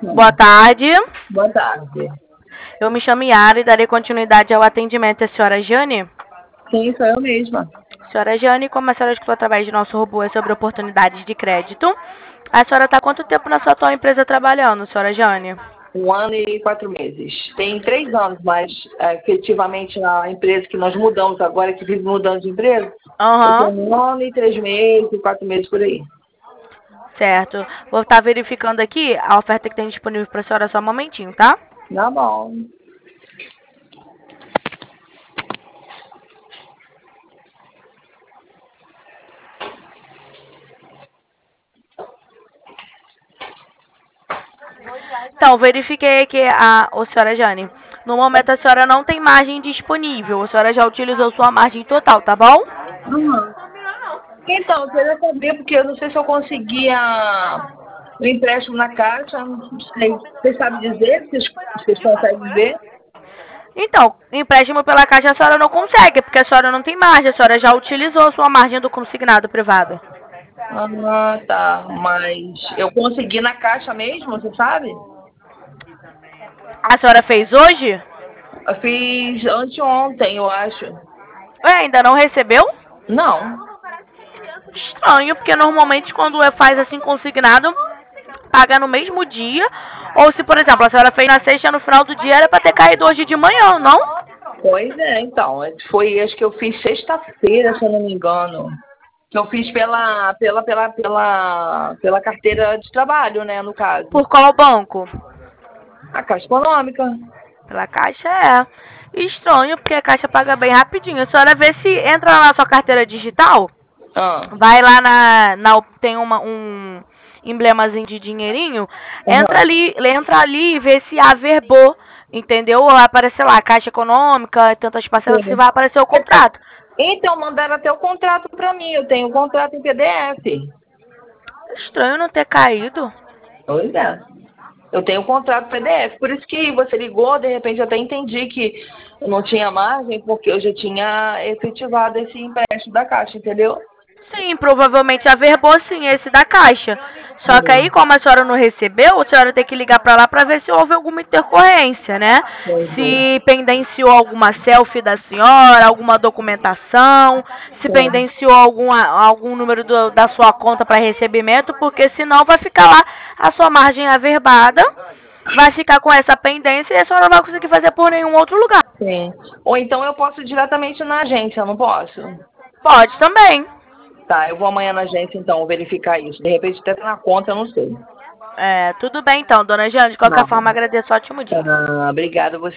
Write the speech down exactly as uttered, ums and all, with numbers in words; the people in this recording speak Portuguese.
Boa tarde. Boa tarde. Eu me chamo Yara e darei continuidade ao atendimento. É a senhora Jane? Sim, sou eu mesma. Senhora Jane, como a senhora escutou através do nosso robô é sobre oportunidades de crédito, a senhora está há quanto tempo na sua atual empresa trabalhando, senhora Jane? Um ano e quatro meses. Tem três anos, mas é, efetivamente na empresa que nós mudamos agora, que vive mudando de empresa, eu Aham. tenho um ano e três meses, quatro meses por aí. Certo. Vou estar verificando aqui a oferta que tem disponível para a senhora só um momentinho, tá? Tá bom. Então, verifiquei aqui a, ô, senhora Jane. No momento a senhora não tem margem disponível. A senhora já utilizou sua margem total, tá bom? Uhum. Então, eu queria saber, porque eu não sei se eu conseguia o empréstimo na caixa, não sei. Você sabe dizer? Vocês, vocês conseguem ver? Então, empréstimo pela Caixa a senhora não consegue, porque a senhora não tem margem. A senhora já utilizou sua margem do consignado privado. Ah, tá. Mas eu consegui na caixa mesmo, você sabe? A senhora fez hoje? Eu fiz anteontem, eu acho. Ué, ainda não recebeu? Não. Estranho, porque normalmente quando é- faz assim consignado, paga no mesmo dia. Ou se, por exemplo, a senhora fez na sexta, no final do dia era para ter caído hoje de manhã, não? Pois é, então. Foi, acho que eu fiz sexta-feira, se eu não me engano. Que eu fiz pela, pela, pela, pela, pela carteira de trabalho, né, no caso. Por qual banco? A Caixa Econômica. Pela Caixa é. Estranho, porque a Caixa paga bem rapidinho. A senhora vê se entra na sua carteira digital. Ah. Vai lá na, na tem uma, um emblemazinho de dinheirinho, entra Uhum. ali, entra ali e vê se averbou, entendeu? Vai aparecer lá, Caixa Econômica, tantas parcelas que Sim. vai aparecer o contrato. Então, mandaram até o contrato para mim. Eu tenho o contrato em P D F. Estranho não ter caído. Pois é. Eu tenho o contrato P D F. Por isso que você ligou, de repente eu até entendi que eu não tinha margem, porque eu já tinha efetivado esse empréstimo da Caixa, entendeu? Sim, provavelmente averbou sim esse da Caixa. Só que aí, Uhum. como a senhora não recebeu, a senhora tem que ligar para lá para ver se houve alguma intercorrência, né? Entendi. Se pendenciou alguma selfie da senhora, alguma documentação, se Sim. pendenciou alguma, algum número do, da sua conta para recebimento, porque senão vai ficar lá a sua margem averbada, vai ficar com essa pendência e a senhora não vai conseguir fazer por nenhum outro lugar. Sim. Ou então eu posso ir diretamente na agência, eu não posso? Pode também. Tá, eu vou amanhã na agência então verificar isso. De repente até tá na conta, eu não sei. É, tudo bem então, dona Jane. De qualquer Não. forma, agradeço. Ótimo dia. Ah, obrigada, você.